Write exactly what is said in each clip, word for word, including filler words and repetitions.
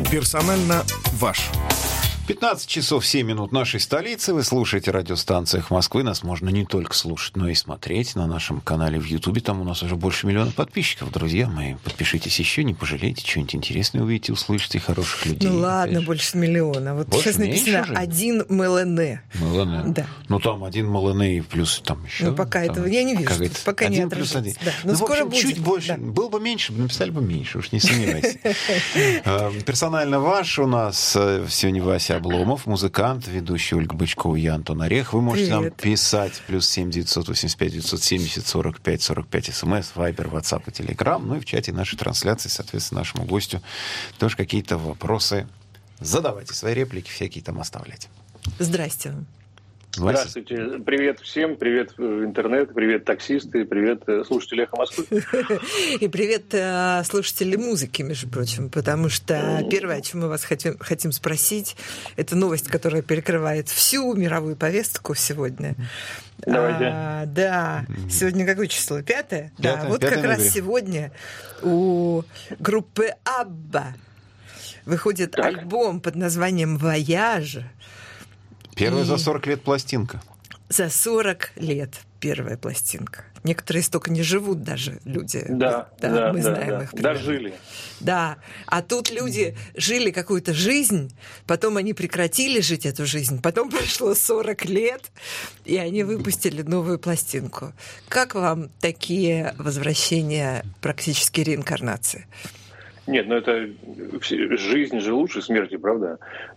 Персонально ваш. пятнадцать часов семь минут нашей столицы. Вы слушаете радиостанцию «Эхо Москвы». Нас можно не только слушать, но и смотреть на нашем канале в Ютубе. Там у нас уже больше миллиона подписчиков. Друзья мои, подпишитесь еще, не пожалейте. Что-нибудь интересное увидите, услышите, хороших людей. Ну ладно, конечно. Больше миллиона. Вот больше, сейчас написано же? один МЛН. МЛН. Да. Ну там один МЛН и плюс там еще. Ну пока там, этого я не вижу. Пока один не плюс один. Да. Но ну, скоро в общем, будет. Чуть больше. Да. Было бы меньше, написали бы меньше, уж не сомневайся. Персонально ваш у нас сегодня Вася Обломов, музыкант, ведущий Ольга Бычкова и Антон Орех. Вы можете Привет. Нам писать плюс семь девятьсот восемьдесят пять девятьсот семьдесят сорок пять сорок пять смс, вайбер, ватсап и телеграм. Ну и в чате нашей трансляции, соответственно, нашему гостю тоже какие-то вопросы задавайте, свои реплики всякие там оставляйте. Здрасте. Здравствуйте. Привет всем. Привет интернет. Привет таксисты. Привет слушатели «Эхо Москвы». И привет слушатели музыки, между прочим. Потому что первое, о чем мы вас хотим, хотим спросить, это новость, которая перекрывает всю мировую повестку сегодня. Давайте. А, да. Сегодня какое число? Пятое? Пятое, да. Вот пятое как ноября. Раз сегодня у группы Абба выходит так. альбом под названием «Вояж». Первая И... за сорок лет пластинка. За сорок лет первая пластинка. Некоторые столько не живут даже, люди. Да, да, да, мы да, знаем да. их. Примерно. Дожили. Да, а тут люди жили какую-то жизнь, потом они прекратили жить эту жизнь, потом прошло сорок лет, и они выпустили новую пластинку. Как вам такие возвращения, практически реинкарнации? Нет, ну это жизнь же лучше смерти, правда?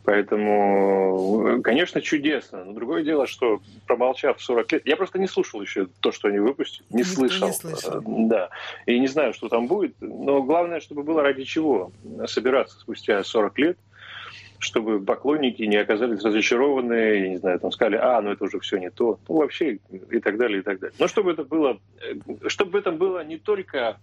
Поэтому, конечно, чудесно. Но другое дело, что промолчав сорок лет... Я просто не слушал еще то, что они выпустили. Не Никто слышал. не слышал. Да. И не знаю, что там будет. Но главное, чтобы было ради чего собираться спустя сорок лет, чтобы поклонники не оказались разочарованы, я не знаю, там сказали, а, ну это уже все не то. Ну, вообще, и так далее, и так далее. Но чтобы это было... Чтобы в этом было не только...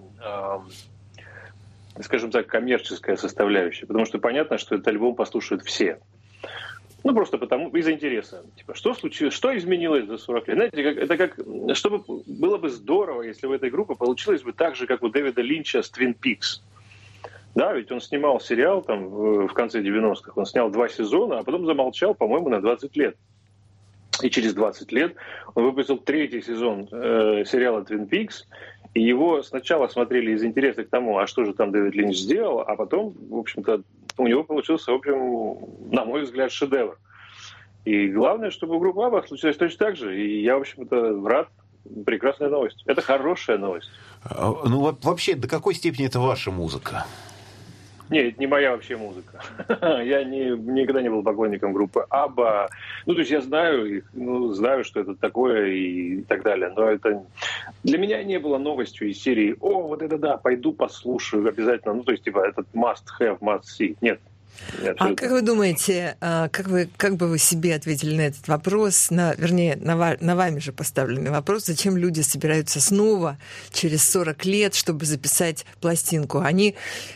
скажем так, коммерческая составляющая. Потому что понятно, что этот альбом послушают все. Ну, просто потому, из-за интереса. Типа, что случилось, что изменилось за сорок лет? Знаете, как, это как, чтобы было бы здорово, если в этой группе получилось бы так же, как у Дэвида Линча с Twin Peaks. Да, ведь он снимал сериал там в, в конце девяностых, он снял два сезона, а потом замолчал, по-моему, на двадцать лет. И через двадцать лет он выпустил третий сезон э, сериала Twin Peaks, и его сначала смотрели из интереса к тому, а что же там Дэвид Линч сделал, а потом, в общем-то, у него получился, в общем, на мой взгляд, шедевр. И главное, чтобы у группы Абба случилось точно так же. И я, в общем-то, рад. Прекрасная новость. Это хорошая новость. Ну, вообще, до какой степени это ваша музыка? Нет, это не моя вообще музыка. Я не, никогда не был поклонником группы Абба. Ну, то есть я знаю их, ну, знаю, что это такое и так далее. Но это для меня не было новостью из серии «О, вот это да, пойду послушаю обязательно». Ну, то есть, типа, этот must have, must see. Нет. А как вы думаете, как, вы, как бы вы себе ответили на этот вопрос, на, вернее, на, на вами же поставленный вопрос, зачем люди собираются снова через сорок лет, чтобы записать пластинку? Они...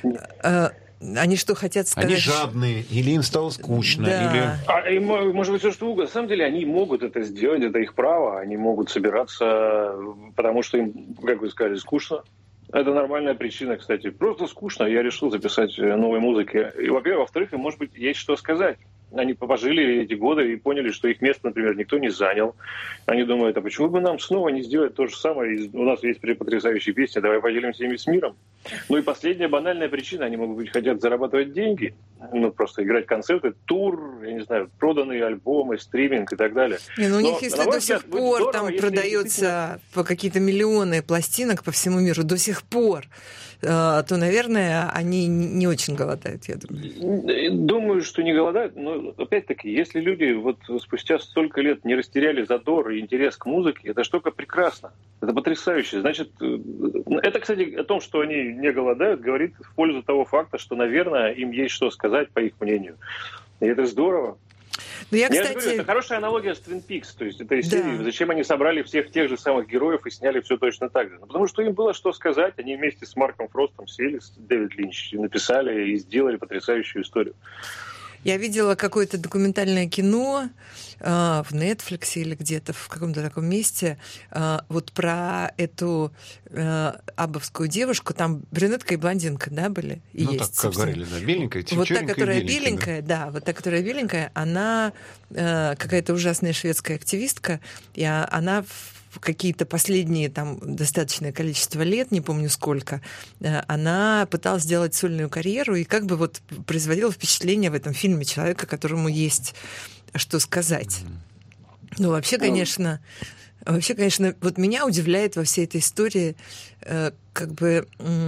Они что, хотят сказать? Они жадные, или им стало скучно, да. или... А, и, может быть, все что угодно. На самом деле, они могут это сделать, это их право. Они могут собираться, потому что им, как вы сказали, скучно. Это нормальная причина, кстати. Просто скучно. Я решил записать новой музыки. И, во-первых, во-вторых, им, может быть, есть что сказать. Они пожили эти годы и поняли, что их место, например, никто не занял. Они думают, а почему бы нам снова не сделать то же самое? У нас есть потрясающие песни, давай поделимся ими с миром. Ну и последняя банальная причина, они, может быть, хотят зарабатывать деньги, ну просто играть концерты, тур, я не знаю, проданные альбомы, стриминг и так далее. Не, ну у них, Но, если до сих пор здорово, там продается действительно... по какие-то миллионы пластинок по всему миру, до сих пор, то, наверное, они не очень голодают, я думаю. Думаю, что не голодают, но, опять-таки, если люди вот спустя столько лет не растеряли задор и интерес к музыке, это штука прекрасно, это потрясающе. Значит, это, кстати, о том, что они не голодают, говорит в пользу того факта, что, наверное, им есть что сказать, по их мнению. И это здорово. Ну, я, я кстати... говорю, это хорошая аналогия с Twin Peaks. То есть это из да. серии, зачем они собрали всех тех же самых героев и сняли все точно так же. Ну, потому что им было что сказать. Они вместе с Марком Фростом сели, с Дэвид Линч, написали и сделали потрясающую историю. Я видела какое-то документальное кино э, в Netflix или где-то в каком-то таком месте э, вот про эту э, аббовскую девушку. Там брюнетка и блондинка, да, были? И ну, есть, так, как говорили, да, беленькая, вот та, которая беленькая, беленькая, да. да, вот та, которая беленькая, она э, какая-то ужасная шведская активистка, и она в какие-то последние там достаточное количество лет, не помню сколько, она пыталась сделать сольную карьеру и как бы вот производила впечатление в этом фильме человека, которому есть что сказать. Ну, вообще, конечно, вообще, конечно, вот меня удивляет во всей этой истории как бы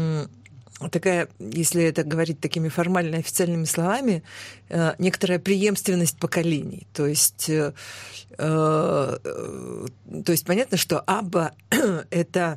такая, если это говорить такими формально официальными словами, некоторая преемственность поколений. То есть, э, э, то есть понятно, что Абба это,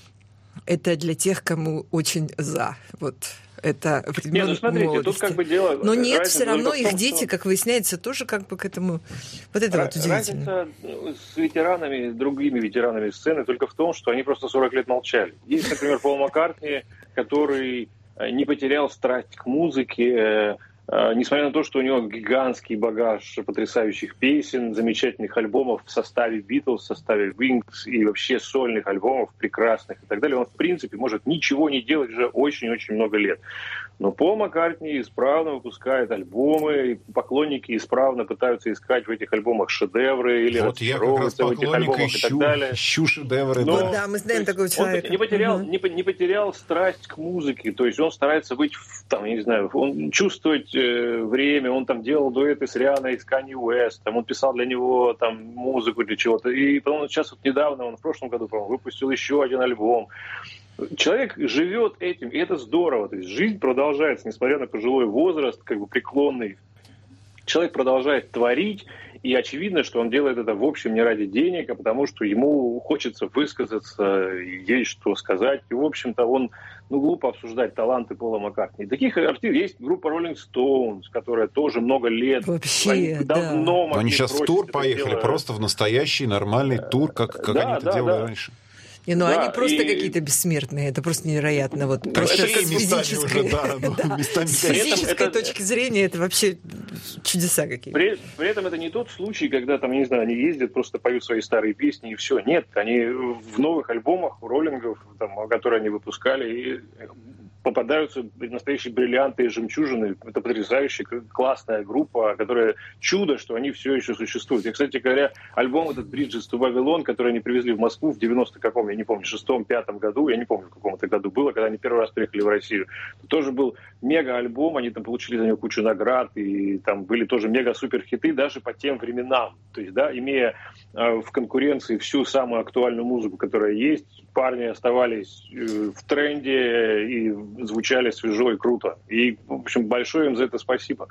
это для тех, кому очень за. Вот. Это нет, ну смотрите, молодости. Тут как бы дело... Но нет, все равно их том, дети, что... как выясняется, тоже как бы к этому... Вот это Р- вот удивительно. Разница с ветеранами, другими ветеранами сцены только в том, что они просто сорок лет молчали. Есть, например, Пол Маккартни, который не потерял страсть к музыке, несмотря на то, что у него гигантский багаж потрясающих песен, замечательных альбомов в составе Битлз, в составе Wings и вообще сольных альбомов прекрасных и так далее. Он, в принципе, может ничего не делать уже очень-очень много лет. Но Пол Маккартни исправно выпускает альбомы, и поклонники исправно пытаются искать в этих альбомах шедевры или вот я как раз поклонник ищу, и так далее. ищу шедевры. Но, да. да, мы знаем такого человека. Он не потерял, угу. не, не потерял страсть к музыке, то есть он старается быть, там, я не знаю, он чувствовать э, время, он там делал дуэты с Рианой, с Канье Уэстом, он писал для него там музыку для чего-то, и потом сейчас вот недавно, он в прошлом году, по-моему, выпустил еще один альбом. Человек живет этим, и это здорово. То есть жизнь продолжается, несмотря на пожилой возраст, как бы преклонный. Человек продолжает творить, и очевидно, что он делает это в общем не ради денег, а потому что ему хочется высказаться, есть что сказать. И, в общем-то, он, ну, глупо обсуждать таланты Пола Маккартни. Таких артистов есть группа Rolling Stones, которая тоже много лет... Вообще, они да. Но они сейчас в тур поехали, делать. Просто в настоящий нормальный тур, как, как да, они это да, делали да. раньше. Не, ну да, они просто и... какие-то бессмертные, это просто невероятно. Вот, да, просто с физической, уже, да, да, с физической это... точки зрения это вообще чудеса какие-то. При, при этом это не тот случай, когда там, не знаю, они ездят, просто поют свои старые песни и все. Нет, они в новых альбомах роллингов, там, которые они выпускали, попадаются настоящие бриллианты и жемчужины. Это потрясающая, классная группа, которая чудо, что они все еще существуют. И, кстати говоря, альбом этот «Bridges to Babylon», который они привезли в Москву в девяносто каком, я не помню, шестом-пятом году, я не помню, в каком это году было, когда они первый раз приехали в Россию. Тоже был мега-альбом, они там получили за него кучу наград, и там были тоже мега-супер-хиты даже по тем временам. То есть, да, имея э, в конкуренции всю самую актуальную музыку, которая есть, парни оставались э, в тренде и звучали свежо и круто. И, в общем, большое им за это спасибо.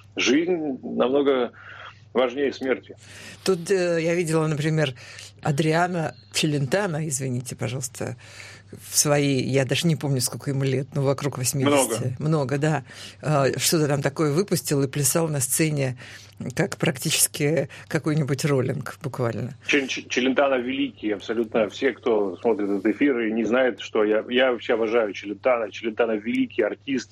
Жизнь намного важнее смерти. Тут э, я видела, например, Адриано Челентано, извините, пожалуйста, в свои, я даже не помню, сколько ему лет, но вокруг восьмидесяти. Много. Много, да. Э, что-то там такое выпустил и плясал на сцене, как практически какой-нибудь роллинг, буквально. Челентано великий, абсолютно. Все, кто смотрит этот эфир и не знает, что я, я вообще обожаю Челентано. Челентано великий артист.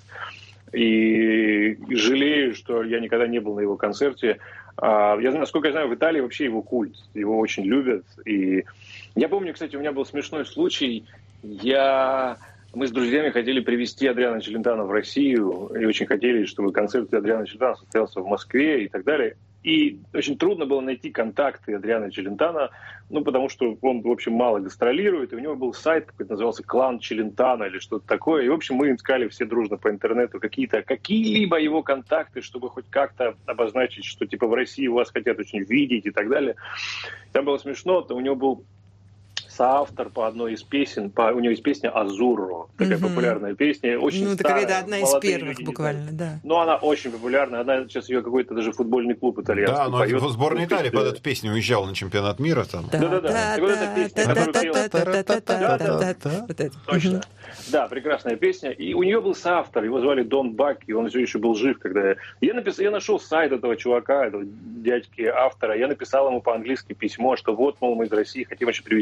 И жалею, что я никогда не был на его концерте. Я знаю, насколько я знаю, в Италии вообще его культ. Его очень любят. И я помню, кстати, у меня был смешной случай. Я... Мы с друзьями хотели привезти Адриано Челентано в Россию, и очень хотели, чтобы концерт Адриано Челентано состоялся в Москве и так далее. И очень трудно было найти контакты Адриано Челентано, ну, потому что он, в общем, мало гастролирует, и у него был сайт, какой-то назывался «Клан Челентано» или что-то такое. И, в общем, мы искали все дружно по интернету какие-то, какие-либо его контакты, чтобы хоть как-то обозначить, что, типа, в России вас хотят очень видеть и так далее. Там было смешно, то у него был соавтор по одной из песен, по, у него есть песня «Азурро», такая mm-hmm. популярная песня, очень ну, старая. Ну, это одна из первых буквально, да. Но она очень популярная, она сейчас ее какой-то даже футбольный клуб итальянский да, но поет. Сборная Италии под эту песню уезжала на чемпионат мира там. Да-да-да. И вот эта песня, точно. Да, прекрасная песня. И у нее был соавтор, его звали Дон Бак, и он все еще был жив, когда я... Я, написал, я нашел сайт этого чувака, этого дядьки автора, я написал ему по-английски письмо, что вот, мол, мы из России хотим еще привезти Адриано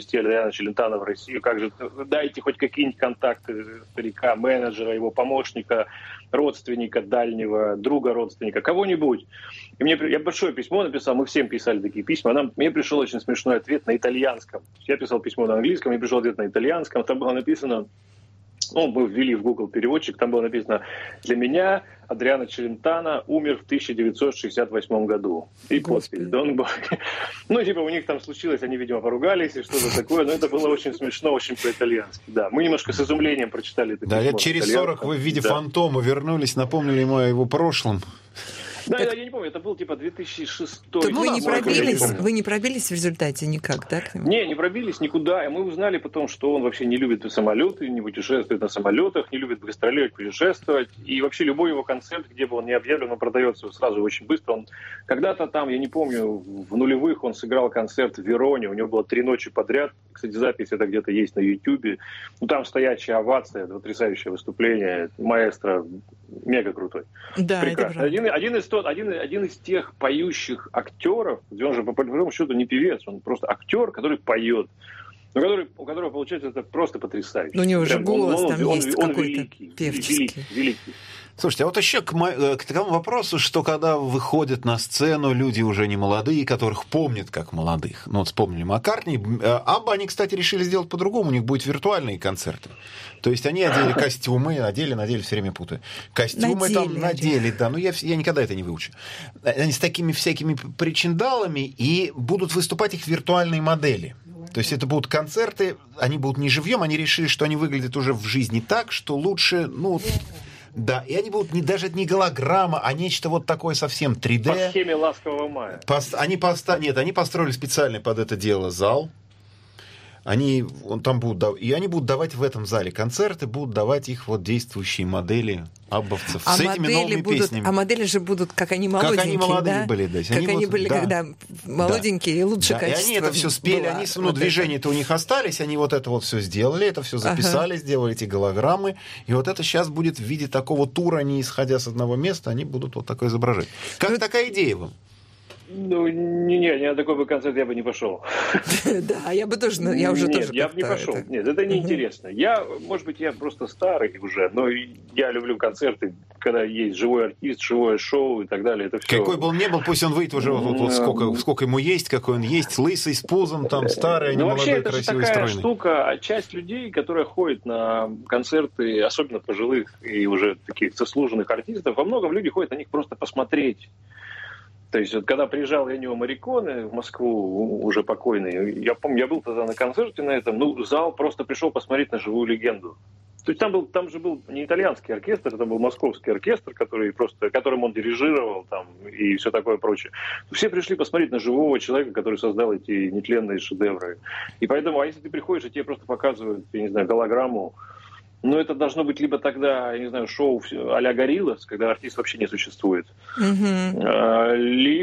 Адриана Челентано в Россию, как же, дайте хоть какие-нибудь контакты старика, менеджера, его помощника, родственника дальнего, друга родственника, кого-нибудь. И мне, я большое письмо написал, мы всем писали такие письма, нам, мне пришел очень смешной ответ на итальянском. Я писал письмо на английском, мне пришел ответ на итальянском, там было написано, ну, мы ввели в Google переводчик, там было написано: для меня Адриано Челентано умер в тысяча девятьсот шестьдесят восьмом году. И подпись. Don't ну, типа, у них там случилось, они, видимо, поругались и что-то такое, но это было очень смешно, очень по-итальянски. Да, мы немножко с изумлением прочитали это да, письмо. лет через сорок вы в виде да. фантома вернулись, напомнили ему о его прошлом. Да, так... я не помню, это был типа две тысячи шестой. Так вы, не пробились, вы не пробились в результате никак, да? Не, не пробились никуда. И мы узнали потом, что он вообще не любит самолеты, не путешествует на самолетах, не любит гастролировать, путешествовать. И вообще любой его концерт, где бы он ни объявлен, он продается сразу очень быстро. Он когда-то там, я не помню, в нулевых он сыграл концерт в Вероне. У него было три ночи подряд. Кстати, запись это где-то есть на Ютьюбе. Ну, там стоячая овация, потрясающее выступление. Маэстро мега крутой. Да, прекрасно. Один, один, из тот, один, один из тех поющих актеров, где он же по большому счету не певец, он просто актер, который поет. Но который, у которого получается это просто потрясающе. Ну, у него же голос он, там он, есть он, какой-то великий, певческий. Великий, великий. Слушайте, а вот еще к, мо- к такому вопросу, что когда выходят на сцену люди уже не молодые, которых помнят как молодых. Ну, вот вспомнили Маккартни. Абба они, кстати, решили сделать по-другому. У них будут виртуальные концерты. То есть они одели костюмы, одели, надели, все время путаю. Костюмы надели, там надели, да. Ну, я, я никогда это не выучу. Они с такими всякими причиндалами, и будут выступать их виртуальные модели. То есть это будут концерты, они будут не живьем, они решили, что они выглядят уже в жизни так, что лучше, ну... Да, и они будут не, даже не голограмма, а нечто вот такое совсем три дэ. По схеме «Ласкового мая». Пост, они, поста, нет, они построили специальный под это дело зал. Они, он там будут, и они будут давать в этом зале концерты, будут давать их вот действующие модели аббовцев а с этими новыми будут, песнями. А модели же будут, как они молоденькие, как они молодые да? были, да. Как они, они были, да. когда молоденькие, да. и лучше да. качество. И они это все спели, было, они, ну, вот движения-то у них остались, они вот это вот все сделали, это все записали, ага. сделали эти голограммы, и вот это сейчас будет в виде такого тура, не исходя с одного места, они будут вот такое изображать. Как ну, такая идея вам? Ну, не, не, ни на такой бы концерт я бы не пошел. Да, я бы тоже, я уже тоже. Нет, я бы не пошел. Нет, это неинтересно. Я, может быть, я просто старый уже, но я люблю концерты, когда есть живой артист, живое шоу и так далее. Это все. Какой бы он ни был, пусть он выйдет уже вот, вот сколько, сколько ему есть, какой он есть, лысый, с пузом, там, старый, а не молодой, красивый, стройный. Вообще, это же такая штука, часть людей, которые ходят на концерты, особенно пожилых и уже таких заслуженных артистов, во многом люди ходят на них просто посмотреть. То есть, вот, когда приезжал Эннио Морриконе в Москву, уже покойный, я помню, я был тогда на концерте на этом, ну, зал просто пришел посмотреть на живую легенду. То есть, там, был, там же был не итальянский оркестр, это был московский оркестр, который просто, которым он дирижировал там, и все такое прочее. Все пришли посмотреть на живого человека, который создал эти нетленные шедевры. И поэтому, а если ты приходишь, и тебе просто показывают, я не знаю, голограмму, ну, это должно быть либо тогда, я не знаю, шоу а-ля Гориллас, когда артист вообще не существует. Mm-hmm.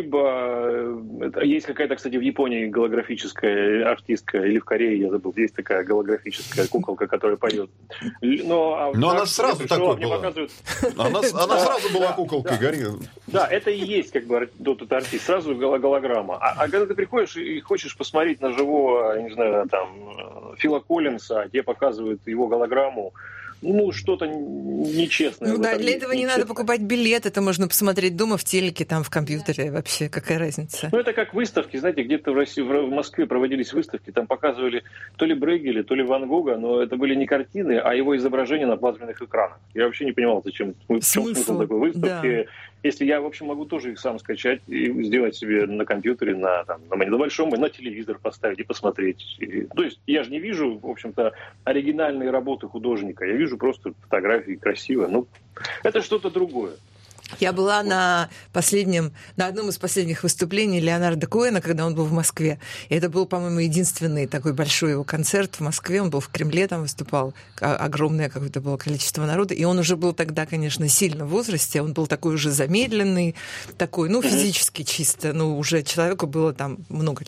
Либо... Это, есть какая-то, кстати, в Японии голографическая артистка, или в Корее, я забыл, есть такая голографическая куколка, которая поет. Но, а Но она сразу такой была. Показывают... Она, она сразу была куколкой да, Гориллас. Да, это и есть как бы тот артист, сразу голограмма. А, а когда ты приходишь и хочешь посмотреть на живого, не знаю, там, Фила Коллинса, тебе показывают его голограмму, ну, что-то нечестное. Ну да, для этого не надо покупать билет, это можно посмотреть дома в телеке, там в компьютере, вообще, какая разница. Ну, это как выставки, знаете, где-то в России, в Москве проводились выставки, там показывали то ли Брейгеля, то ли Ван Гога, но это были не картины, а его изображения на плазменных экранах. Я вообще не понимал, зачем, в чем смысл такой выставки. Да. Если я, в общем, могу тоже их сам скачать и сделать себе на компьютере, на, там, на, на большом, на телевизор поставить и посмотреть. И, то есть я же не вижу, в общем-то, оригинальные работы художника. Я вижу просто фотографии красиво. Ну, это что-то другое. Я была на последнем, на одном из последних выступлений Леонардо Коэна, когда он был в Москве. И это был, по-моему, единственный такой большой его концерт в Москве. Он был в Кремле, там выступал. Огромное какое-то было количество народа. И он уже был тогда, конечно, сильно в возрасте. Он был такой уже замедленный, такой, ну, физически чисто. Ну, уже человеку было там много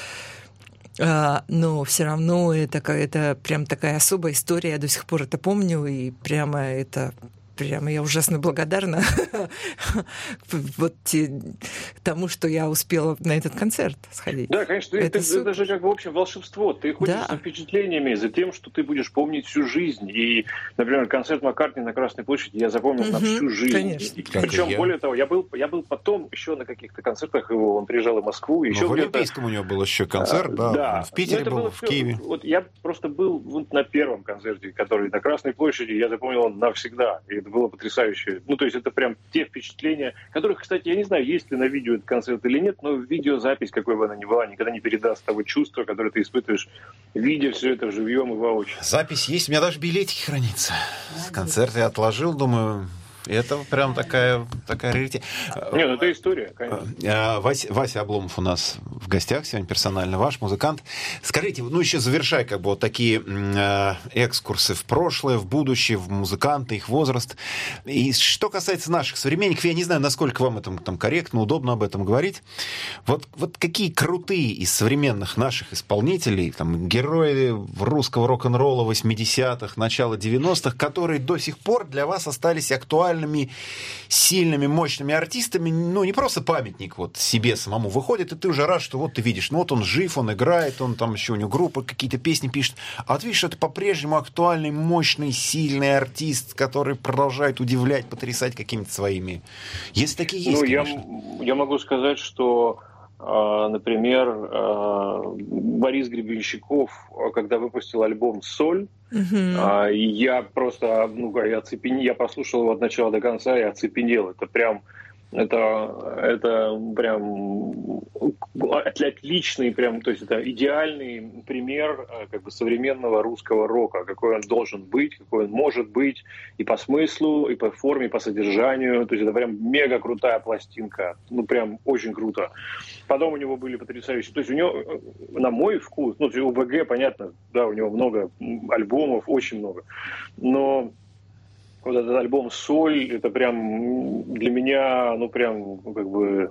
лет. Но все равно это, это прям такая особая история. Я до сих пор это помню. И прямо это... прямо я ужасно благодарна вот тому, что я успела на этот концерт сходить. Да, конечно, это, это, это же как в общем волшебство. Ты ходишь да. со впечатлениями, за тем, что ты будешь помнить всю жизнь. И, например, концерт Маккартни на Красной площади я запомнил угу, на всю жизнь. Конечно. И, причем, более того, я был, я был потом еще на каких-то концертах его, он приезжал в Москву. Еще в Олимпийском у него был еще концерт, а, да, да. В Питере был, в все. Киеве. Вот я просто был вот на первом концерте, который на Красной площади, я запомнил он навсегда. И это было потрясающе. Ну, то есть это прям те впечатления, которых, кстати, я не знаю, есть ли на видео этот концерт или нет, но видеозапись, какой бы она ни была, никогда не передаст того чувства, которое ты испытываешь, видя все это живьем и воочию. Запись есть, у меня даже билетики хранится. С концерта я отложил, думаю... Это прям такая, такая раритет. Не, ну это история, конечно. Вася, Вася Обломов у нас в гостях сегодня, персонально ваш музыкант. Скажите, ну еще завершая как бы вот такие э, экскурсы в прошлое, в будущее, в музыканты, их возраст. И что касается наших современников, я не знаю, насколько вам это там корректно, удобно об этом говорить. Вот, вот какие крутые из современных наших исполнителей, там, герои русского рок-н-ролла восьмидесятых, начала девяностых, которые до сих пор для вас остались актуальны, сильными, мощными артистами, ну, не просто памятник вот себе самому выходит, и ты уже рад, что вот ты видишь, ну, вот он жив, он играет, он там еще у него группа, какие-то песни пишет, а вот видишь, это по-прежнему актуальный, мощный, сильный артист, который продолжает удивлять, потрясать какими-то своими. Есть такие есть, ну, конечно. Я, я могу сказать, что например, Борис Гребенщиков, когда выпустил альбом «Соль», uh-huh. я просто, ну, я оцепенел, я послушал его от начала до конца и оцепенел. Это прям, это, это прям отличный, прям, то есть это идеальный пример как бы современного русского рока, какой он должен быть, какой он может быть и по смыслу, и по форме, и по содержанию. То есть это прям мега крутая пластинка, ну прям очень круто. Потом у него были потрясающие, то есть у него, на мой вкус, ну у ВГ, понятно, да, у него много альбомов, очень много, но вот этот альбом «Соль», это прям для меня, ну прям, ну, как бы...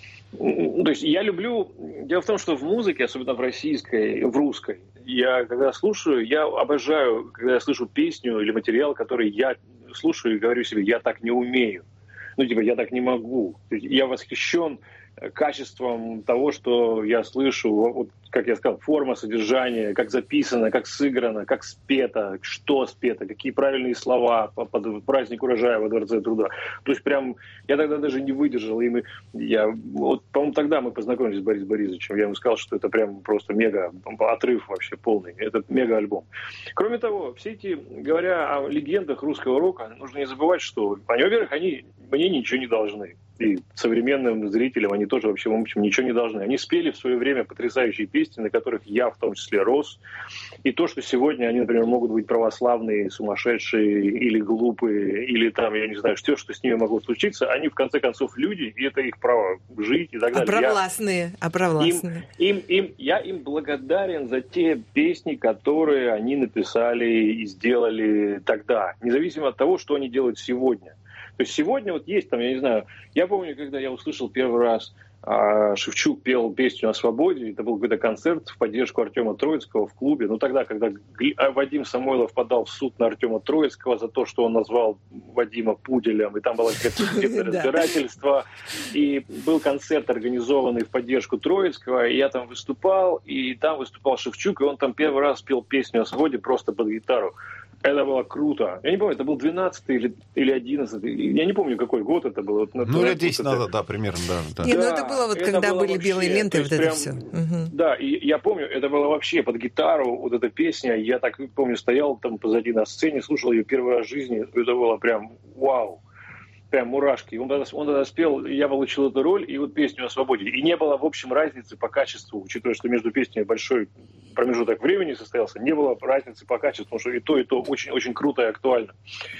То есть я люблю... Дело в том, что в музыке, особенно в российской, в русской, я когда слушаю, я обожаю, когда я слышу песню или материал, который я слушаю и говорю себе, я так не умею. Ну, типа, я так не могу. Я восхищен качеством того, что я слышу, вот, как я сказал, форма, содержание, как записано, как сыграно, как спето, что спето, какие правильные слова под праздник урожая во Дворце труда. То есть прям я тогда даже не выдержал. И мы, я, вот, по-моему, тогда мы познакомились с Борисом Борисовичем. Я ему сказал, что это прям просто мега отрыв вообще полный. Это мега-альбом. Кроме того, все эти, говоря о легендах русского рока, нужно не забывать, что, во-первых, они мне ничего не должны. И современным зрителям они тоже вообще, в общем, ничего не должны. Они спели в свое время потрясающие песни, на которых я в том числе рос. И то, что сегодня они, например, могут быть православные, сумасшедшие или глупые, или там, я не знаю, что, что с ними могло случиться, они в конце концов люди, и это их право жить и так далее. А провластные, а провластные. Им, им, им, я им благодарен за те песни, которые они написали и сделали тогда, независимо от того, что они делают сегодня. То есть сегодня вот есть там, я не знаю, я помню, когда я услышал первый раз а, Шевчук пел песню о свободе, это был какой-то концерт в поддержку Артема Троицкого в клубе. Ну тогда, когда Вадим Самойлов подал в суд на Артема Троицкого за то, что он назвал Вадима пуделем, и там было какое-то судебное разбирательство, и был концерт, организованный в поддержку Троицкого, и я там выступал, и там выступал Шевчук, и он там первый раз пел песню о свободе просто под гитару. Это было круто. Я не помню, это был двенадцатый или, или одиннадцатый. Я не помню, какой год это был. Вот, ну, лет десять назад, да, примерно, да. да. Не, ну это было вот, это когда было были вообще, белые ленты, вот это прям, все. Угу. Да, и я помню, это было вообще под гитару, вот эта песня. Я так помню, стоял там позади на сцене, слушал ее первый раз в жизни. Это было прям вау. Прям мурашки. Он тогда, он тогда спел, я получил эту роль, и вот песню о свободе. И не было, в общем, разницы по качеству, учитывая, что между песнями большой промежуток времени состоялся, не было разницы по качеству, потому что и то, и то очень-очень круто и актуально.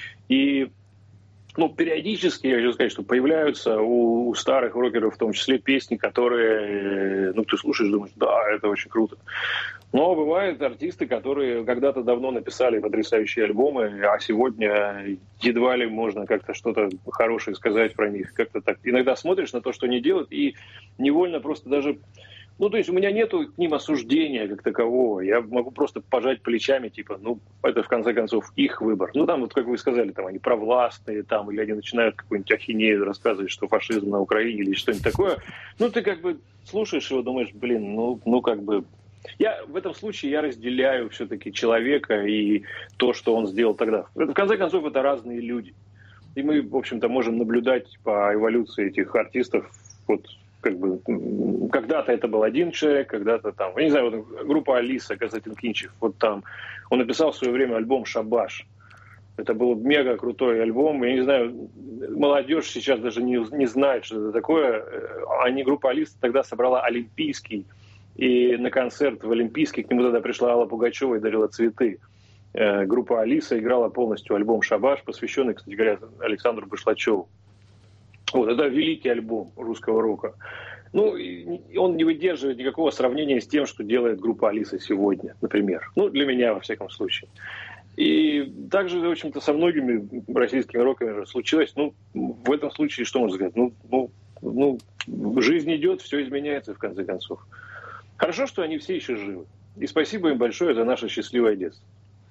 И ну, периодически, я хочу сказать, что появляются у, у старых рокеров в том числе песни, которые, ну, ты слушаешь, думаешь, да, это очень круто. Но бывают артисты, которые когда-то давно написали потрясающие альбомы, а сегодня едва ли можно как-то что-то хорошее сказать про них. Как-то так. Иногда смотришь на то, что они делают, и невольно просто даже Ну, то есть у меня нету к ним осуждения как такового. Я могу просто пожать плечами, типа, ну, это, в конце концов, их выбор. Ну, там, вот, как вы сказали, там, они провластные, там, или они начинают какую-нибудь ахинею рассказывать, что фашизм на Украине или что-нибудь такое. Ну, ты как бы слушаешь его, думаешь, блин, ну, ну, как бы... Я в этом случае я разделяю все-таки человека и то, что он сделал тогда. В конце концов, это разные люди. И мы, в общем-то, можем наблюдать по эволюции этих артистов, вот, как бы, когда-то это был один человек, когда-то там, я не знаю, вот группа Алиса, Константин Кинчев, вот там, он написал в свое время альбом «Шабаш». Это был мега крутой альбом, я не знаю, молодежь сейчас даже не, не знает, что это такое. Они, группа Алиса тогда собрала Олимпийский, и на концерт в Олимпийский к нему тогда пришла Алла Пугачева и дарила цветы. Группа Алиса играла полностью альбом «Шабаш», посвященный, кстати говоря, Александру Башлачеву. Вот, это великий альбом русского рока. Ну, он не выдерживает никакого сравнения с тем, что делает группа Алиса сегодня, например. Ну, для меня, во всяком случае. И также, в общем-то, со многими российскими рокерами случилось. Ну, в этом случае, что можно сказать? Ну, ну, ну, жизнь идет, все изменяется, в конце концов. Хорошо, что они все еще живы. И спасибо им большое за наше счастливое детство.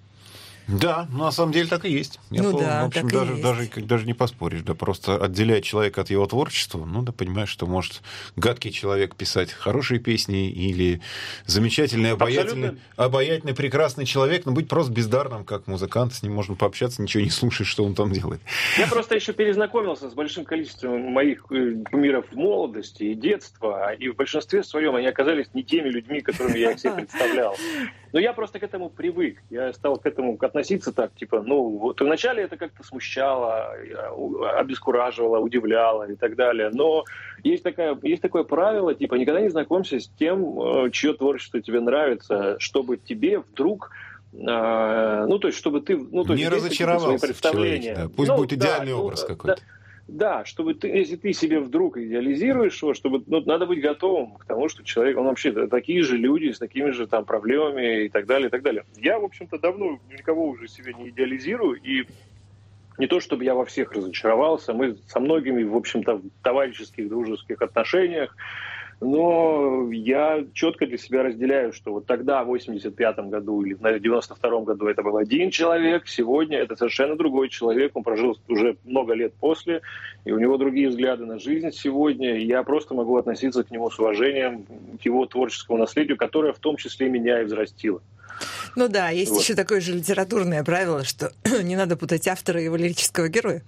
Да, ну, на самом деле так и есть. Я ну помню, да, в общем, так даже, и даже, есть. даже не поспоришь, да, просто отделяя человека от его творчества, ну, да, понимаешь, что может гадкий человек писать хорошие песни или замечательный, обаятельный, обаятельный, прекрасный человек, но быть просто бездарным, как музыкант, с ним можно пообщаться, ничего не слушать, что он там делает. Я просто еще перезнакомился с большим количеством моих кумиров молодости и детства, и в большинстве своем они оказались не теми людьми, которыми я их себе представлял. Но я просто к этому привык, я стал к этому относиться так, типа, ну, вот вначале это как-то смущало, обескураживало, удивляло и так далее, но есть, такая, есть такое правило, типа, никогда не знакомься с тем, чье творчество тебе нравится, чтобы тебе вдруг, э, ну, то есть, чтобы ты... Ну, то есть, не разочаровался в человеке, да. Пусть ну, будет идеальный да, образ ну, какой-то. Да, да, чтобы ты, если ты себе вдруг идеализируешь его, чтобы, ну, надо быть готовым к тому, что человек, он вообще такие же люди с такими же там проблемами и так далее, и так далее. Я, в общем-то, давно никого уже себе не идеализирую, и не то, чтобы я во всех разочаровался, мы со многими, в общем-то, в товарищеских, дружеских отношениях, но я четко для себя разделяю, что вот тогда, в восемьдесят пятом году или в девяносто втором году это был один человек, сегодня это совершенно другой человек, он прожил уже много лет после, и у него другие взгляды на жизнь сегодня, и я просто могу относиться к нему с уважением, к его творческому наследию, которое в том числе меня и взрастило. Ну да, есть вот. Еще такое же литературное правило, что не надо путать автора и его лирического героя.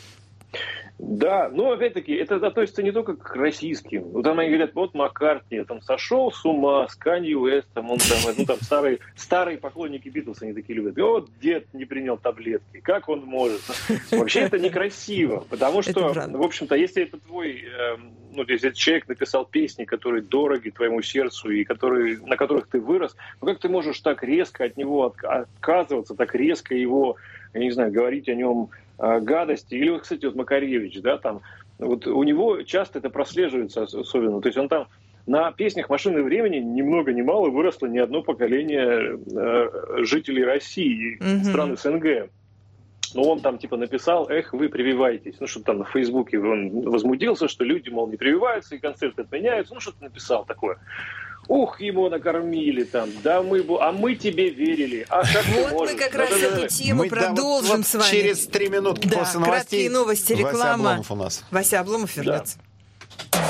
Да, но опять-таки это относится не только к российским. Вот там они говорят, вот Маккартни там сошел с ума с Канье Уэстом, он там, ну, там старые, старые поклонники Битлз, они такие любят. И вот дед не принял таблетки, как он может? Вообще это некрасиво, потому что, в общем-то, если это твой, ну, если человек написал песни, которые дороги твоему сердцу и которые, на которых ты вырос, ну как ты можешь так резко от него отказываться, так резко его, я не знаю, говорить о нем гадости. Или, вот, кстати, вот Макаревич, да, там, вот у него часто это прослеживается особенно. То есть он там на песнях «Машины времени» ни много ни мало выросло не одно поколение э, жителей России, mm-hmm. стран СНГ. Но он там типа написал, эх, вы прививаетесь. Ну, что там на Фейсбуке он возмутился, что люди, мол, не прививаются, и концерты отменяются. Ну, что-то написал такое. Ух, его накормили там, да мы, а мы тебе верили. А как вот мы как раз эту тему мы, продолжим да, вот, с вами. Через три минутки да, после новостей. Краткие новости, реклама. Вася Обломов у нас. Вася Обломов вернется. Да.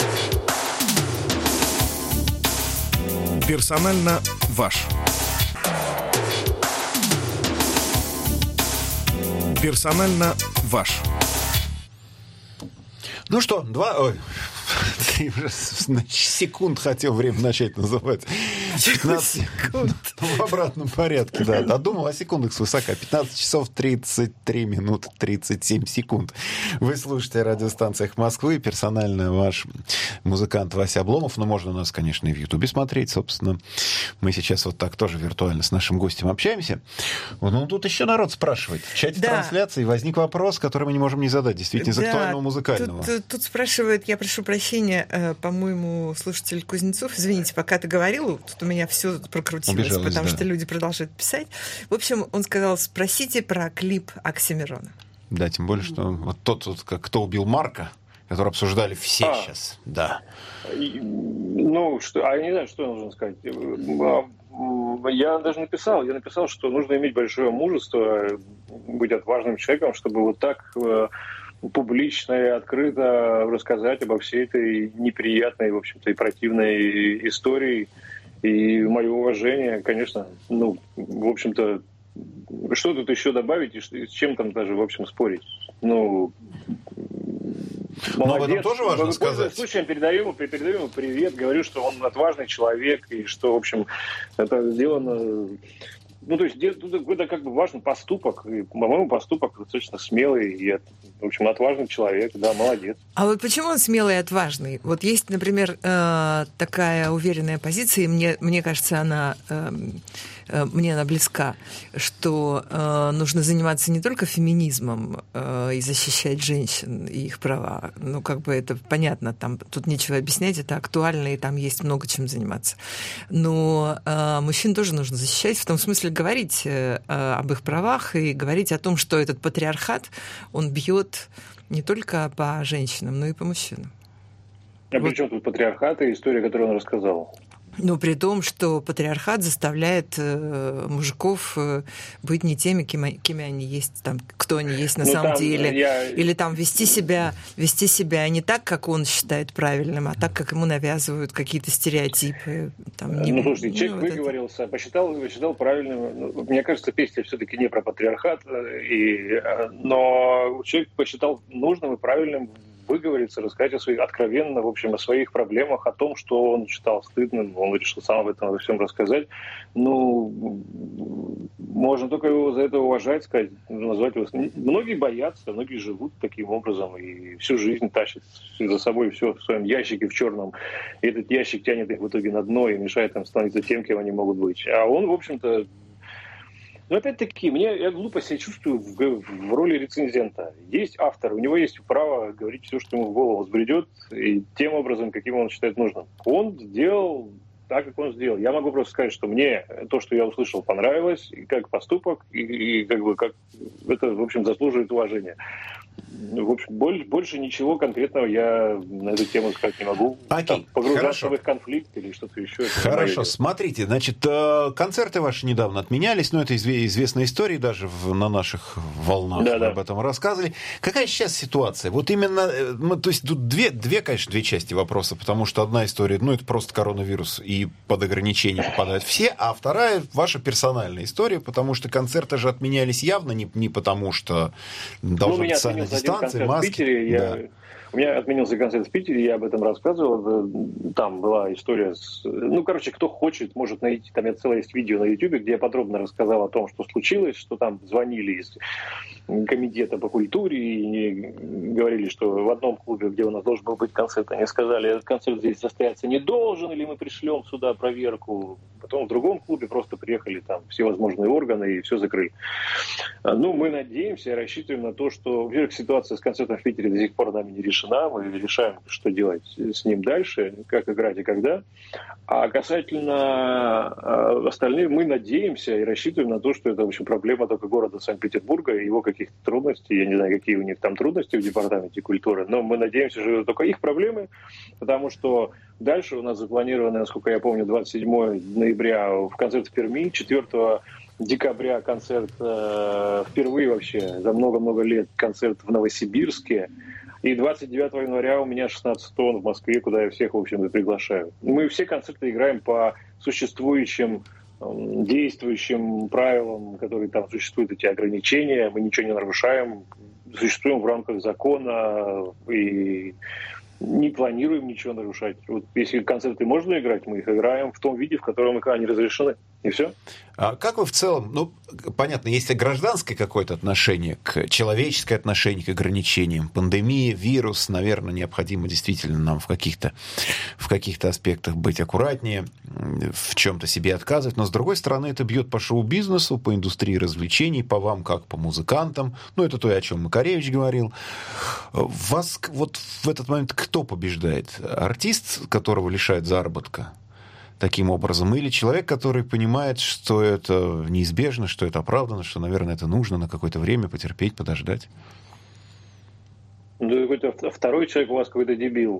Персонально ваш. Персонально ваш. Ну что, два... Ой. Секунд хотел время начать называть. пятнадцать секунд. В обратном порядке, да. Додумал о секундах свысока. пятнадцать часов тридцать три минуты тридцать семь секунд. Вы слушаете радиостанция «Эхо Москвы». Персонально ваш музыкант Вася Обломов. Но можно нас, конечно, и в Ютубе смотреть. Собственно, мы сейчас вот так тоже виртуально с нашим гостем общаемся. Ну, тут еще народ спрашивает. В чате да. трансляции возник вопрос, который мы не можем не задать. Действительно, из да. актуального музыкального. Тут, тут спрашивают, я прошу прощения, по-моему, слушатель Кузнецов, извините, пока ты говорил, тут у меня все прокрутилось, Убежалась, потому да. что люди продолжают писать. В общем, он сказал, спросите про клип Оксимирона. Да, тем более, что вот тот, вот, кто убил Марка, который обсуждали все а, сейчас. Да. Ну, что, а я не знаю, что нужно сказать. Я даже написал, я написал, что нужно иметь большое мужество, быть отважным человеком, чтобы вот так публично и открыто рассказать обо всей этой неприятной, в общем-то, и противной истории. И мое уважение, конечно, ну, в общем-то, что тут еще добавить и с чем там даже, в общем, спорить? Ну, молодец. Но об этом тоже важно сказать. Случаем передаю ему, передаю ему привет, говорю, что он отважный человек, и что, в общем, это сделано... Ну, то есть, это как бы важный поступок, и, по-моему, поступок достаточно смелый, и, в общем, отважный человек, да, молодец. А вот почему он смелый и отважный? Вот есть, например, такая уверенная позиция, и мне, мне кажется, она, мне она близка, что нужно заниматься не только феминизмом и защищать женщин и их права, ну, как бы это понятно, там, тут нечего объяснять, это актуально, и там есть много чем заниматься. Но мужчин тоже нужно защищать, в том смысле, говорить э, об их правах и говорить о том, что этот патриархат, он бьет не только по женщинам, но и по мужчинам. А вот. При чем тут патриархат и история, которую он рассказал? Но при том, что патриархат заставляет э, мужиков э, быть не теми, кем, кем они есть, там, кто они есть на ну, самом деле. Я... Или там вести себя, вести себя не так, как он считает правильным, а так, как ему навязывают какие-то стереотипы. Там, не... Ну, слушайте, ну, человек вот выговорился, это... посчитал, посчитал правильным. Мне кажется, песня все-таки не про патриархат, и... но человек посчитал нужным и правильным выговориться, рассказать о своих, откровенно, в общем, о своих проблемах, о том, что он считал стыдным, он решил сам об этом во всем рассказать. Ну, можно только его за это уважать, сказать, назвать его... Многие боятся, многие живут таким образом и всю жизнь тащат за собой все в своем ящике в черном. И этот ящик тянет их в итоге на дно и мешает им становиться тем, кем они могут быть. А он, в общем-то, но опять-таки, мне, я глупо себя чувствую в, в роли рецензента. Есть автор, у него есть право говорить все, что ему в голову взбредет, и тем образом, каким он считает нужным. Он сделал так, как он сделал. Я могу просто сказать, что мне то, что я услышал, понравилось, и как поступок, и, и как бы как это, в общем, заслуживает уважения. В общем, больше, больше ничего конкретного я на эту тему сказать не могу. Окей, там, погружаться хорошо. в их конфликт или что-то еще. Хорошо, смотрите, значит, концерты ваши недавно отменялись, но это известная история, даже в, на наших волнах да, мы да. об этом рассказывали. Какая сейчас ситуация? Вот именно, ну, то есть тут две, две, конечно, две части вопроса, потому что одна история, ну, это просто коронавирус, и под ограничения попадают все, а вторая ваша персональная история, потому что концерты же отменялись явно не, не потому, что должна быть социальная дистанция, маски. В Питере, я... да. У меня отменился концерт в Питере, я об этом рассказывал. Там была история с... Ну, короче, кто хочет, может найти. Там целое есть видео на Ютубе, где я подробно рассказал о том, что случилось, что там звонили из комитета по культуре и говорили, что в одном клубе, где у нас должен был быть концерт, они сказали, этот концерт здесь состояться не должен, или мы пришлем сюда проверку. Потом в другом клубе просто приехали там всевозможные органы и все закрыли. Ну, мы надеемся и рассчитываем на то, что, во-первых, ситуация с концертом в Питере до сих пор нами не решена. Мы решаем, что делать с ним дальше, как играть и когда. А касательно остальных, мы надеемся и рассчитываем на то, что это, в общем, проблема только города Санкт-Петербурга и его каких-то трудностей. Я не знаю, какие у них там трудности в департаменте культуры, но мы надеемся, что это только их проблемы, потому что дальше у нас запланировано, насколько я помню, двадцать седьмого ноября в концерт в Перми, четвёртого декабря концерт э, впервые вообще за много-много лет концерт в Новосибирске. И двадцать девятого января у меня шестнадцать тонн в Москве, куда я всех, в общем-то, приглашаю. Мы все концерты играем по существующим, действующим правилам, которые там существуют, эти ограничения. Мы ничего не нарушаем, существуем в рамках закона и не планируем ничего нарушать. Вот если концерты можно играть, мы их играем в том виде, в котором они разрешены. И все. А как вы в целом, ну, понятно, есть и гражданское какое-то отношение, к человеческое отношение к ограничениям. Пандемия, вирус, наверное, необходимо действительно нам в каких-то, в каких-то аспектах быть аккуратнее, в чем-то себе отказывать. Но, с другой стороны, это бьет по шоу-бизнесу, по индустрии развлечений, по вам, как по музыкантам. Ну, это то, о чем Макаревич говорил. Вас вот в этот момент кто побеждает? Артист, которого лишают заработка таким образом, или человек, который понимает, что это неизбежно, что это оправдано, что, наверное, это нужно на какое-то время потерпеть, подождать? Ну, какой-то второй человек у вас какой-то дебил.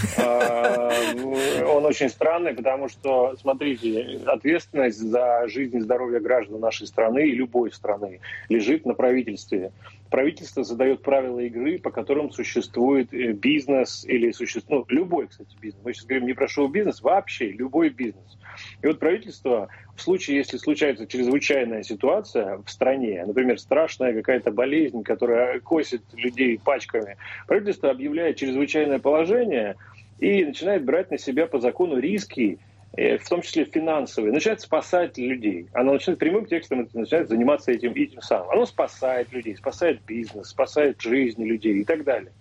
Он очень странный, потому что, смотрите, ответственность за жизнь и здоровье граждан нашей страны и любой страны лежит на правительстве. Правительство задает правила игры, по которым существует бизнес или существует, ну, любой, кстати, бизнес. Мы сейчас говорим не про шоу-бизнес, вообще любой бизнес. И вот правительство в случае, если случается чрезвычайная ситуация в стране, например, страшная какая-то болезнь, которая косит людей пачками, правительство объявляет чрезвычайное положение и начинает брать на себя по закону риски, в том числе финансовые, начинает спасать людей. Оно начинает прямым текстом начинает заниматься этим и тем самым. Оно спасает людей, спасает бизнес, спасает жизни людей и так далее.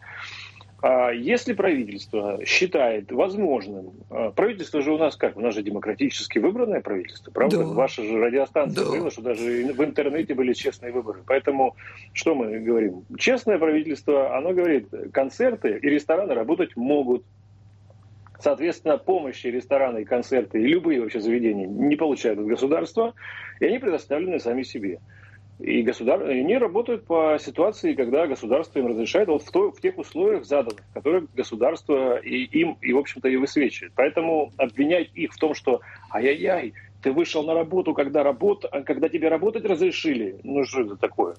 Если правительство считает возможным, правительство же у нас как? У нас же демократически выбранное правительство, правда? Да. Ваша же радиостанция говорила, да, что даже в интернете были честные выборы. Поэтому что мы говорим? Честное правительство, оно говорит, концерты и рестораны работать могут. Соответственно, помощи рестораны, концерты и любые вообще заведения не получают от государства, и они предоставлены сами себе. И государ... они работают по ситуации, когда государство им разрешает вот в, то... в тех условиях заданных, которые государство и им, и, в общем-то, и высвечивает. Поэтому обвинять их в том, что ай-яй-яй, ты вышел на работу, когда, работ... когда тебе работать разрешили. Ну, что это такое?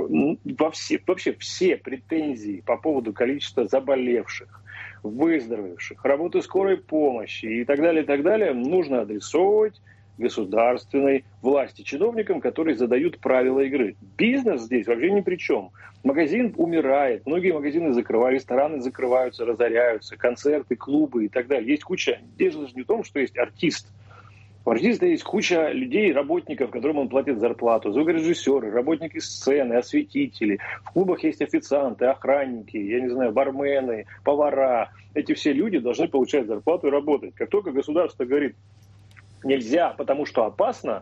Во все... Вообще все претензии по поводу количества заболевших, выздоровевших, работы скорой помощи и так далее, и так далее, нужно адресовывать государственной власти, чиновникам, которые задают правила игры. Бизнес здесь вообще ни при чем. Магазин умирает, многие магазины закрывают, рестораны закрываются, разоряются, концерты, клубы и так далее. Есть куча... Дело же не в том, что есть артист. У артиста есть куча людей, работников, которым он платит зарплату, звукорежиссеры, работники сцены, осветители. В клубах есть официанты, охранники, я не знаю, бармены, повара. Эти все люди должны получать зарплату и работать. Как только государство говорит, нельзя, потому что опасно,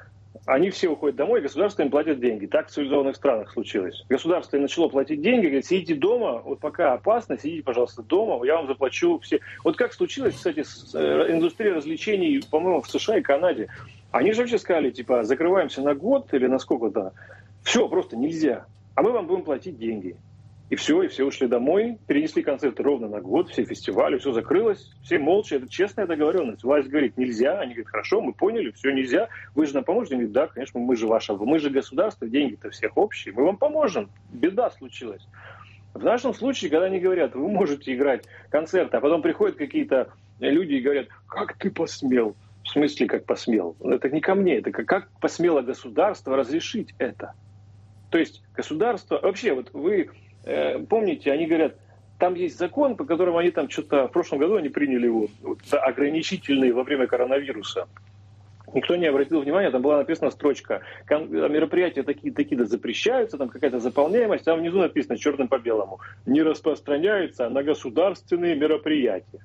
они все уходят домой, и государство им платит деньги. Так в цивилизованных странах случилось. Государство начало платить деньги, говорит, сидите дома, вот пока опасно, сидите, пожалуйста, дома, я вам заплачу все. Вот как случилось, кстати, с индустрией развлечений, по-моему, в США и Канаде. Они же вообще сказали, типа, закрываемся на год или на сколько-то. Все, просто нельзя. А мы вам будем платить деньги. И все, и все ушли домой, перенесли концерты ровно на год, все фестивали, все закрылось, все молча, это честная договоренность. Власть говорит, нельзя, они говорят, хорошо, мы поняли, все, нельзя, вы же нам поможете? Они говорят, да, конечно, мы же ваше, мы же государство, деньги-то всех общие, мы вам поможем, беда случилась. В нашем случае, когда они говорят, вы можете играть концерты, а потом приходят какие-то люди и говорят, как ты посмел? В смысле, как посмел? Это не ко мне, это как, как посмело государство разрешить это? То есть государство, вообще, вот вы... Помните, они говорят, там есть закон, по которому они там что-то в прошлом году они приняли его, вот, ограничительный во время коронавируса. Никто не обратил внимания, там была написана строчка, мероприятия такие-то такие запрещаются, там какая-то заполняемость, там внизу написано черным по белому, не распространяются на государственные мероприятия.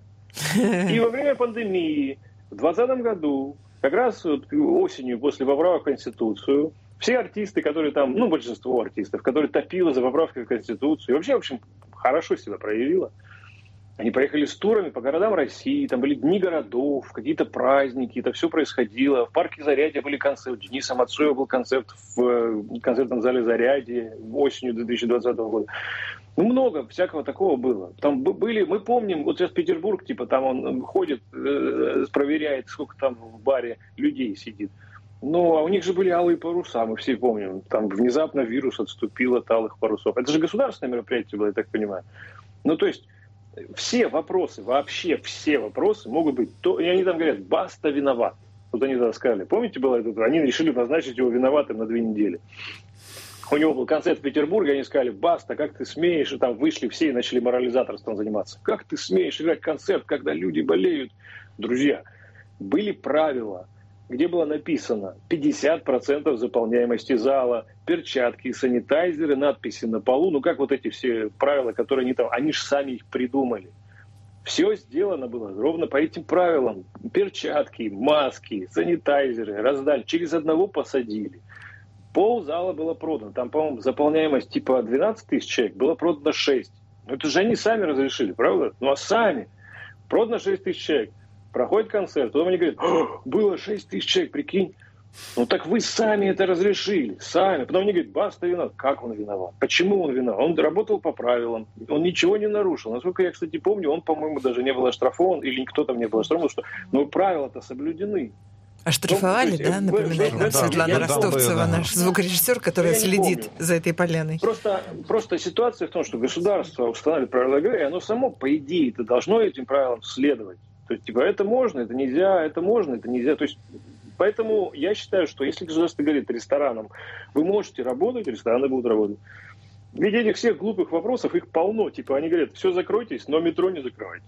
И во время пандемии в двадцатом году, как раз вот осенью после поправок в Конституцию, все артисты, которые там, ну, большинство артистов, которые топило за поправкой в Конституцию, и вообще, в общем, хорошо себя проявило. Они поехали с турами по городам России, там были дни городов, какие-то праздники, это все происходило. В парке Зарядье были концерты, у Дениса Мацуева был концерт в концертном зале Зарядье осенью две тысячи двадцатого года. Ну, много всякого такого было. Там были, мы помним, вот сейчас Петербург, типа, там он ходит, проверяет, сколько там в баре людей сидит. Ну, а у них же были алые паруса, мы все помним. Там внезапно вирус отступил от алых парусов. Это же государственное мероприятие было, я так понимаю. Ну, то есть, все вопросы, вообще все вопросы могут быть... То, и они там говорят, Баста виноват. Вот они тогда сказали. Помните, было это? Они решили назначить его виноватым на две недели. У него был концерт в Петербурге, они сказали, Баста, как ты смеешь? И там вышли все и начали морализаторством заниматься. Как ты смеешь играть концерт, когда люди болеют? Друзья, были правила, где было написано пятьдесят процентов заполняемости зала, перчатки, санитайзеры, надписи на полу. Ну, как вот эти все правила, которые они там... Они же сами их придумали. Все сделано было ровно по этим правилам. Перчатки, маски, санитайзеры раздали. Через одного посадили. Пол зала было продано. Там, по-моему, заполняемость типа двенадцать тысяч человек, было продано шесть. Ну, это же они сами разрешили, правда? Ну, а сами. Продано шесть тысяч человек. Проходит концерт, потом они говорят, было шесть тысяч человек, прикинь, Ну так вы сами это разрешили, сами. Потом они говорят, Баста виноват. Как он виноват? Почему он виноват? Он работал по правилам, он ничего не нарушил. Насколько я, кстати, помню, он, по-моему, даже не был оштрафован, или никто там не был оштрафован, что, но правила-то соблюдены. Оштрафовали, ну, да, есть, напоминает нам Светлана Ростовцева, наш звукорежиссер, которая следит за этой поляной. Просто, просто ситуация в том, что государство устанавливает правила игры, и оно само, по идее, это должно этим правилам следовать. То есть, типа, это можно, это нельзя, это можно, это нельзя. То есть, поэтому я считаю, что если государство говорит ресторанам, вы можете работать, рестораны будут работать. Ведь этих всех глупых вопросов, их полно. Типа, они говорят, все закройтесь, но метро не закрывайте.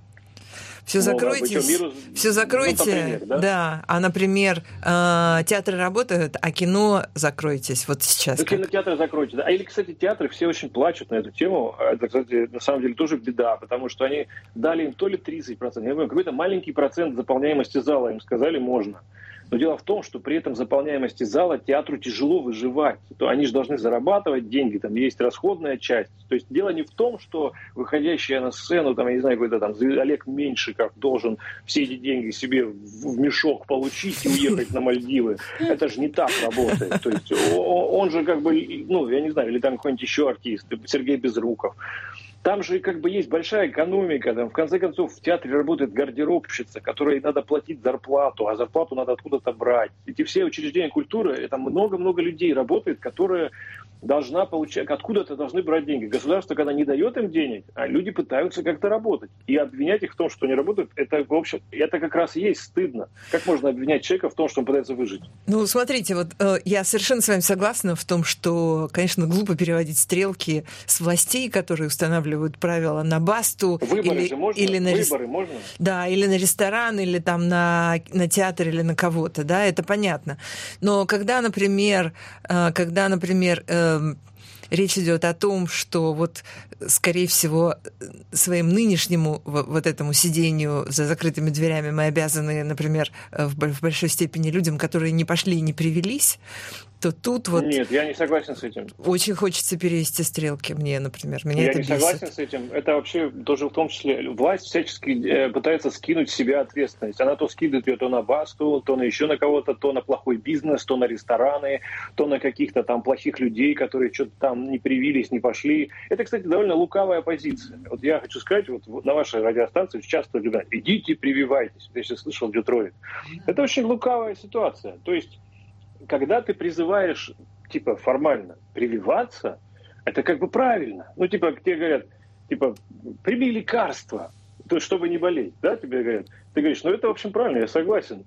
Все закройте, ну, все закройте, ну, например, да? да. А, например, э, театры работают, а кино закройтесь. Вот сейчас. Да, кинотеатры закройте. Да. А или, кстати, театры все очень плачут на эту тему. Это, кстати, на самом деле тоже беда, потому что они дали им то ли тридцать процентов, я не помню, какой-то маленький процент заполняемости зала им сказали можно. Но дело в том, что при этом заполняемости зала театру тяжело выживать. То они же должны зарабатывать деньги, там есть расходная часть. То есть дело не в том, что выходящий на сцену, там, я не знаю, какой-то там Олег Меньшиков должен все эти деньги себе в мешок получить и уехать на Мальдивы. Это же не так работает. То есть он же как бы, ну, я не знаю, или там какой-нибудь еще артист, Сергей Безруков. Там же как бы есть большая экономика, там, в конце концов в театре работает гардеробщица, которой надо платить зарплату, а зарплату надо откуда-то брать. Эти все учреждения культуры, это много-много людей работает, которые должна получать, откуда-то должны брать деньги. Государство, когда не дает им денег, а люди пытаются как-то работать. И обвинять их в том, что они работают, это, в общем, это как раз и есть стыдно. Как можно обвинять человека в том, что он пытается выжить? Ну, смотрите, вот э, я совершенно с вами согласна в том, что, конечно, глупо переводить стрелки с властей, которые устанавливают правила на Басту. Выборы или, же можно? Или на Выборы рес... можно? Да, или на ресторан, или там на, на театр, или на кого-то, да, это понятно. Но когда, например, э, когда, например, э, речь идет о том, что вот, скорее всего, своим нынешнему вот этому сидению за закрытыми дверями мы обязаны, например, в большой степени людям, которые не пошли и не привелись, то тут вот... Нет, я не согласен с этим. Очень хочется перевести стрелки мне, например. Меня я это не бесит. Согласен с этим. Это вообще тоже в том числе... Власть всячески пытается скинуть с себя ответственность. Она то скидывает ее то на Басту, то на еще на кого-то, то на плохой бизнес, то на рестораны, то на каких-то там плохих людей, которые что-то там не привились, не пошли. Это, кстати, довольно лукавая позиция. Вот я хочу сказать, вот на вашей радиостанции часто говорят, идите прививайтесь. Я сейчас слышал Детройт. Это очень лукавая ситуация. То есть когда ты призываешь, типа, формально прививаться, это как бы правильно. Ну, типа, тебе говорят, типа, прими лекарства, чтобы не болеть, да, тебе говорят. Ты говоришь, ну, это, в общем, правильно, я согласен.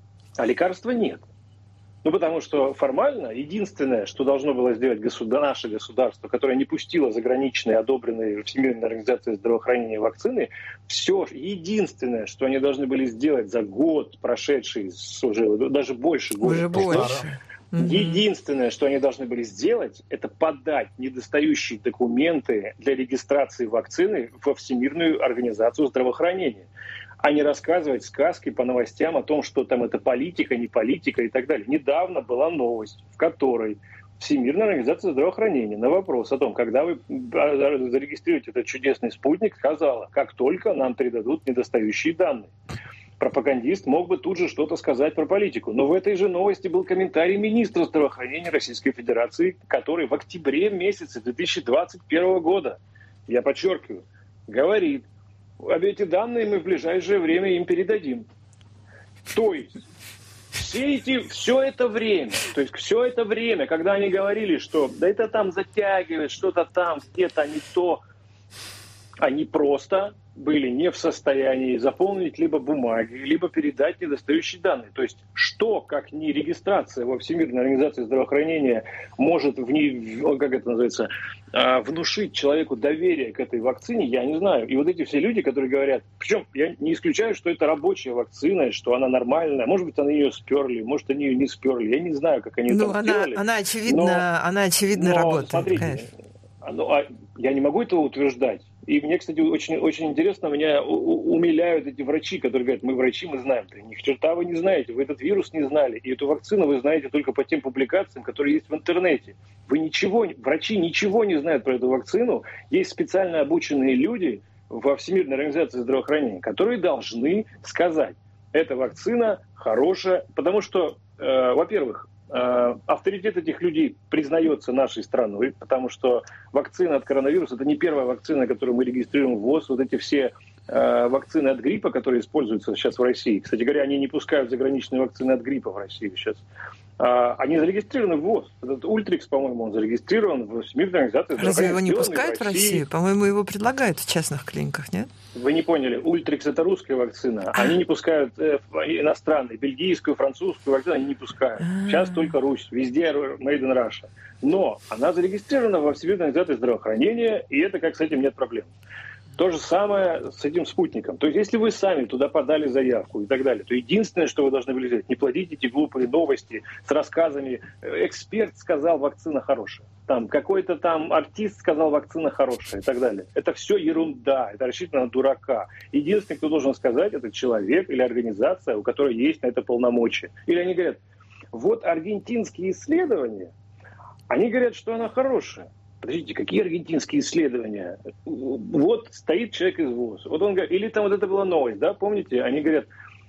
А лекарства нет. Ну, потому что формально единственное, что должно было сделать государ... наше государство, которое не пустило заграничные, одобренные Всемирной организацией здравоохранения вакцины, все единственное, что они должны были сделать за год прошедший, уже даже больше года. Уже больше. Единственное, что они должны были сделать, это подать недостающие документы для регистрации вакцины во Всемирную организацию здравоохранения, а не рассказывать сказки по новостям о том, что там это политика, не политика и так далее. Недавно была новость, в которой Всемирная организация здравоохранения на вопрос о том, когда вы зарегистрируете этот чудесный спутник, сказала, как только нам передадут недостающие данные. Пропагандист мог бы тут же что-то сказать про политику. Но в этой же новости был комментарий министра здравоохранения Российской Федерации, который в октябре месяце две тысячи двадцать первого года, я подчеркиваю, говорит, об эти данные мы в ближайшее время им передадим. То есть все, эти, все это время, то есть все это время, когда они говорили, что да это там затягивает, что-то там, где-то не то, они просто были не в состоянии заполнить либо бумаги, либо передать недостающие данные. То есть что, как не регистрация во Всемирной организации здравоохранения, может в ней, как это называется, внушить человеку доверие к этой вакцине, я не знаю. И вот эти все люди, которые говорят, причем я не исключаю, что это рабочая вакцина, что она нормальная, может быть, они ее сперли, может, они ее не сперли, я не знаю, как они ну, это она, сделали. Она очевидно, но, она очевидно но, работает. Смотрите, конечно. Ну, а я не могу этого утверждать. И мне, кстати, очень, очень интересно, меня умиляют эти врачи, которые говорят, мы врачи, мы знаем. Да ни черта вы не знаете, вы этот вирус не знали. И эту вакцину вы знаете только по тем публикациям, которые есть в интернете. Вы ничего, врачи ничего не знают про эту вакцину. Есть специально обученные люди во Всемирной организации здравоохранения, которые должны сказать, эта вакцина хорошая, потому что э, во-первых, э, авторитет этих людей признается нашей страной, потому что вакцина от коронавируса – это не первая вакцина, которую мы регистрируем в ВОЗ. Вот эти все э, вакцины от гриппа, которые используются сейчас в России, кстати говоря, они не пускают заграничные вакцины от гриппа в Россию сейчас, э, они зарегистрированы в ВОЗ. Этот Ультрикс, по-моему, он зарегистрирован в Всемирной организации здравоохранения. Разве его не пускают в, в Россию? По-моему, его предлагают в частных клиниках, нет? Вы не поняли, Ультрикс – это русская вакцина. Они не пускают э, иностранные, бельгийскую, французскую вакцину, они не пускают. Сейчас только Русь, везде made in Russia. Но она зарегистрирована во Всемирной организации здравоохранения, и это, как с этим, нет проблем. То же самое с этим спутником. То есть, если вы сами туда подали заявку и так далее, то единственное, что вы должны были сделать, не плодить эти глупые новости с рассказами. Эксперт сказал, вакцина хорошая. Там какой-то там артист сказал, вакцина хорошая и так далее. Это все ерунда, это рассчитано на дурака. Единственный, кто должен сказать, это человек или организация, у которой есть на это полномочия. Или они говорят, вот аргентинские исследования, они говорят, что она хорошая. Подождите, какие аргентинские исследования? Вот стоит человек из ВОЗ. Вот он говорит, или там вот это была новость, да, помните? Они говорят,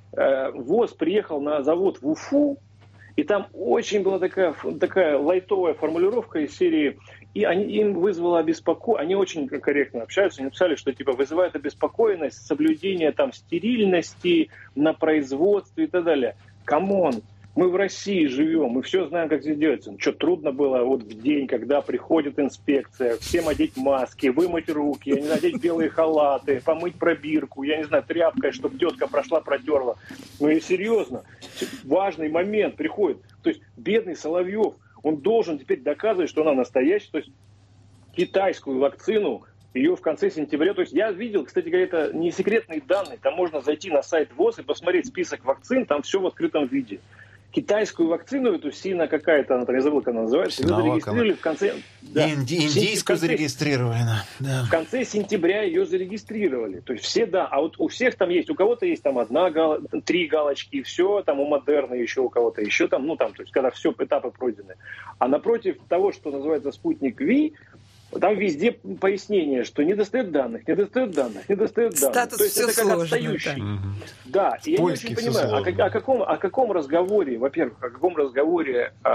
ВОЗ приехал на завод в Уфу, и там очень была такая, такая лайтовая формулировка из серии, и они, им вызвало обеспокоенность, они очень корректно общаются, они написали, что типа вызывает обеспокоенность, соблюдение там стерильности на производстве и так далее. Камон! Мы в России живем, мы все знаем, как здесь делается. Что, трудно было вот в день, когда приходит инспекция, всем одеть маски, вымыть руки, я не знаю, одеть белые халаты, помыть пробирку, я не знаю, тряпкой, чтобы тетка прошла, протерла. Ну и серьезно, важный момент приходит. То есть бедный Соловьев, он должен теперь доказывать, что она настоящая. То есть китайскую вакцину, ее в конце сентября, то есть я видел, кстати говоря, это не секретные данные, там можно зайти на сайт ВОЗ и посмотреть список вакцин, там все в открытом виде. Китайскую вакцину, эту Сина какая-то, она там, я забыл, как она называется, ее зарегистрировали в конце... Да, Инди, индийскую конце, зарегистрировали, да. В конце сентября ее зарегистрировали. То есть все, да, а вот у всех там есть, у кого-то есть там одна, гал, три галочки, все, там у Модерна еще у кого-то еще там, ну там, то есть когда все этапы пройдены. А напротив того, что называется спутник Ви, там везде пояснение, что не достает данных, не достает данных, не достает данных. Статус То есть все это как сложно, отстающий. Да, да и я не очень понимаю, о, о, каком, о каком разговоре, во-первых, о каком разговоре э,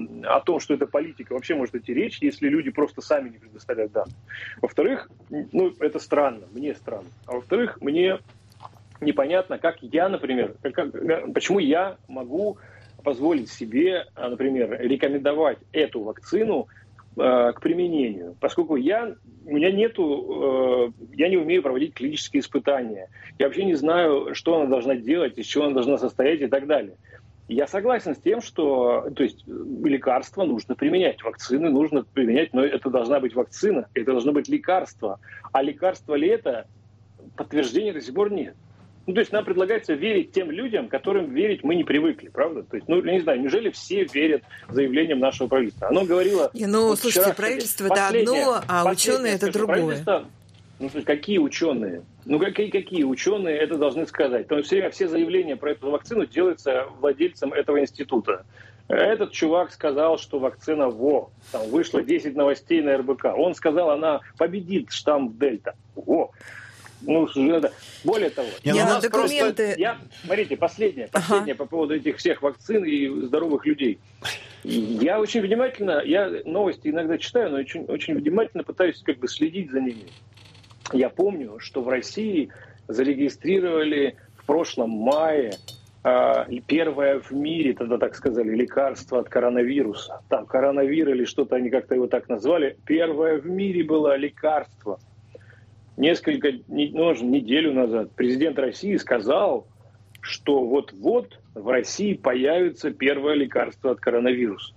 о том, что это политика, вообще может идти речь, если люди просто сами не предоставляют данных. Во-вторых, ну, это странно, мне странно. А во-вторых, мне непонятно, как я, например, как, как, почему я могу позволить себе, например, рекомендовать эту вакцину к применению, поскольку я, у меня нету, э, я не умею проводить клинические испытания, я вообще не знаю, что она должна делать, из чего она должна состоять и так далее. Я согласен с тем, что, то есть, лекарства нужно применять, вакцины нужно применять, но это должна быть вакцина, это должно быть лекарство. А лекарство ли это? Подтверждения до сих пор нет. Ну, то есть нам предлагается верить тем людям, которым верить мы не привыкли, правда? То есть, ну, я не знаю, неужели все верят заявлениям нашего правительства? Оно говорило... И, ну, вот слушайте, вчера, правительство это одно, а ученые это другое. Ну, то есть, какие ученые? Ну, какие, какие ученые это должны сказать? Потому что все, все заявления про эту вакцину делаются владельцем этого института. Этот чувак сказал, что вакцина во, там вышло десять новостей на эр бэ ка. Он сказал, она победит штамм Дельта. Во. Ну, более того, я, я, документы... просто, я, смотрите, последнее, последнее ага. по поводу этих всех вакцин и здоровых людей. Я очень внимательно, я новости иногда читаю, но очень, очень внимательно пытаюсь как бы следить за ними. Я помню, что в России зарегистрировали в прошлом мае э, первое в мире, тогда так сказали, лекарство от коронавируса. Там коронавир или что-то, они как-то его так назвали. Первое в мире было лекарство. Несколько, ну, неделю назад президент России сказал, что вот-вот в России появится первое лекарство от коронавируса.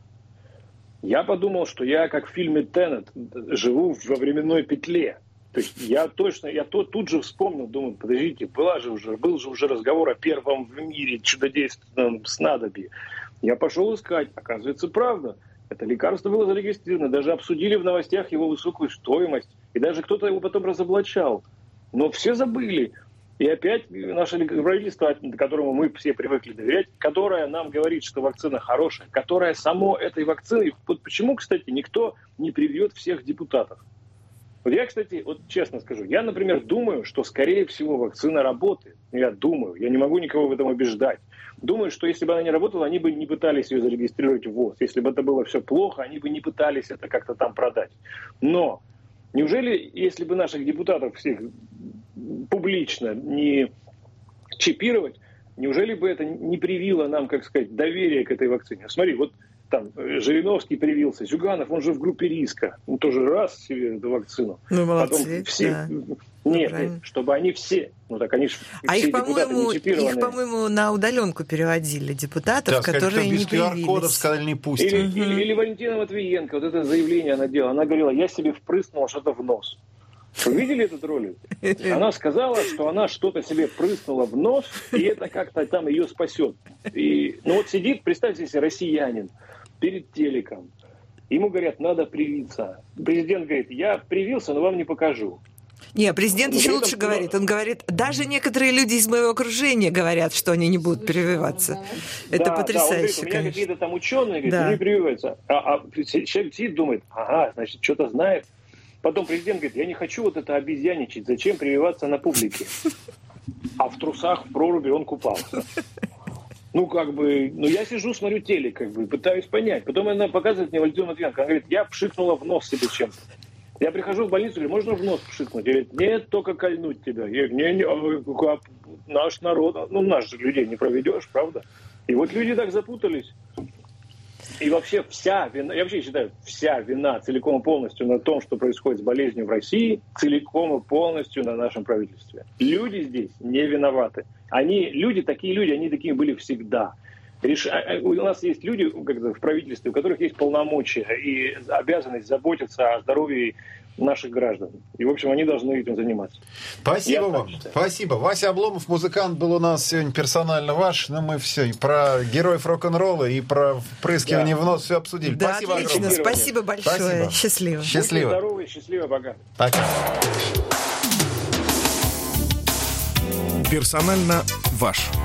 Я подумал, что я, как в фильме «Теннет», живу во временной петле. То есть я точно, я то, тут же вспомнил, думаю, подождите, была же уже, был же уже разговор о первом в мире чудодейственном снадобье. Я пошел искать, оказывается, правда. Это лекарство было зарегистрировано, даже обсудили в новостях его высокую стоимость, и даже кто-то его потом разоблачал. Но все забыли. И опять наше правительство, которому мы все привыкли доверять, которое нам говорит, что вакцина хорошая, которая само этой вакциной... Вот почему, кстати, никто не привьет всех депутатов? Вот я, кстати, вот честно скажу, я, например, думаю, что, скорее всего, вакцина работает. Я думаю, я не могу никого в этом убеждать. Думаю, что если бы она не работала, они бы не пытались ее зарегистрировать в ВОЗ. Если бы это было все плохо, они бы не пытались это как-то там продать. Но неужели, если бы наших депутатов всех публично не чипировать, неужели бы это не привило нам, как сказать, доверие к этой вакцине? Смотри, вот там Жириновский привился, Зюганов, он же в группе риска. Он тоже раз себе эту вакцину. Ну, молодцы, потом все... да. Нет, ну, чтобы они все... Ну, так они же а все их, по-моему, не чипированные. их, по-моему, на удаленку переводили депутатов, да, которые без не ку ар кодов привились. сказали, не пустим. Или, Угу. или, или Валентина Матвиенко, вот это заявление она делала. Она говорила, я себе впрыснула что-то в нос. Вы видели этот ролик? Она сказала, что она что-то себе прыснула в нос, и это как-то там ее спасет. И, ну вот сидит, представьте себе, россиянин перед телеком. Ему говорят, надо привиться. Президент говорит, я привился, но вам не покажу. Не, президент Но еще при лучше этом- говорит. Он говорит, даже некоторые люди из моего окружения говорят, что они не будут прививаться. Это Да, потрясающе, да, он говорит, у меня конечно. какие-то там ученые, говорит, Да. не прививаются. А, а человек сидит, думает, ага, значит, что-то знает. Потом президент говорит, я не хочу вот это обезьяничать, зачем прививаться на публике? А в трусах в проруби он купался. Ну, как бы, ну, я сижу, смотрю телек, как бы, пытаюсь понять. Потом она показывает мне Валентину Матвиенко. Она говорит, я пшикнула в нос себе чем-то. Я прихожу в больницу, говорю, можно в нос пшикнуть? Я говорю, нет, только кольнуть тебя. Я говорю, не, не, а, наш народ, ну, наш же людей не проведешь, правда? И вот люди так запутались. И вообще вся вина, я вообще считаю, вся вина целиком и полностью на том, что происходит с болезнью в России, целиком и полностью на нашем правительстве. Люди здесь не виноваты. Они, люди, такие люди, они такие были всегда. Реш... У нас есть люди в правительстве, у которых есть полномочия и обязанность заботиться о здоровье наших граждан. И, в общем, они должны этим заниматься. Спасибо Я вам. так считаю. Спасибо. Вася Обломов, музыкант, был у нас сегодня персонально ваш. Но мы все и про героев рок-н-ролла, и про впрыскивание Да. в нос все обсудили. Да, Спасибо отлично. огромное. Спасибо большое. Спасибо. Счастливо. Счастливо. Будьте здоровы, счастливо, богаты. Пока. Персонально ваш.